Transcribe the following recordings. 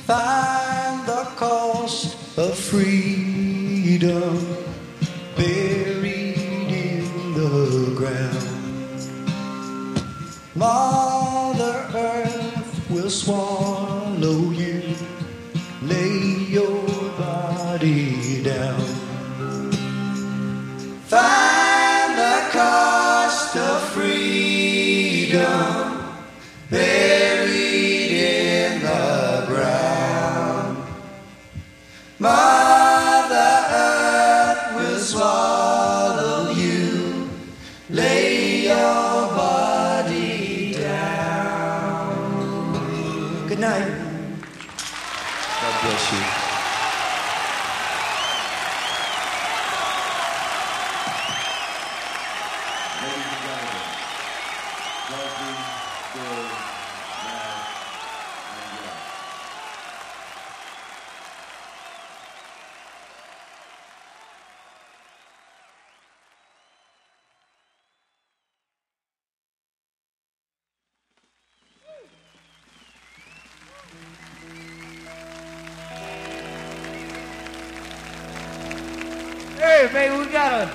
Find the cost of freedom buried in the ground. Mother Earth will swallow you. Lay your body down. Find the cost of freedom buried in the ground. Mother Earth will swallow you. Lay your body down. Good night. God bless you. Hey, baby, we got a...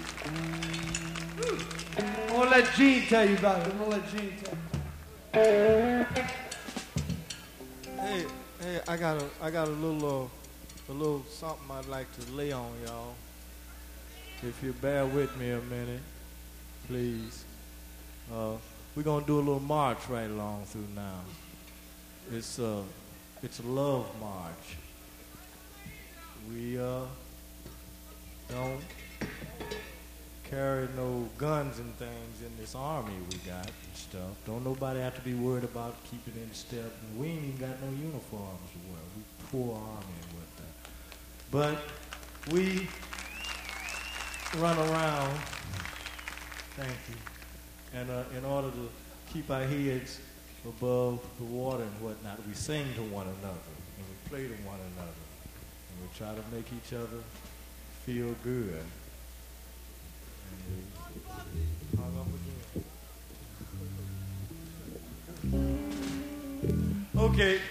I'm gonna let Gene tell you about it. I'm gonna let Gene tell you. Hey, I got a little something I'd like to lay on y'all. If you bear with me a minute, please. We're gonna do a little march right along through now. It's a love march. We don't carry no guns and things in this army we got and stuff. Don't nobody have to be worried about keeping in step. And we ain't even got no uniforms to wear. We poor army with that. But we run around, thank you, and in order to keep our heads above the water and whatnot, we sing to one another and we play to one another and we try to make each other feel good. Okay.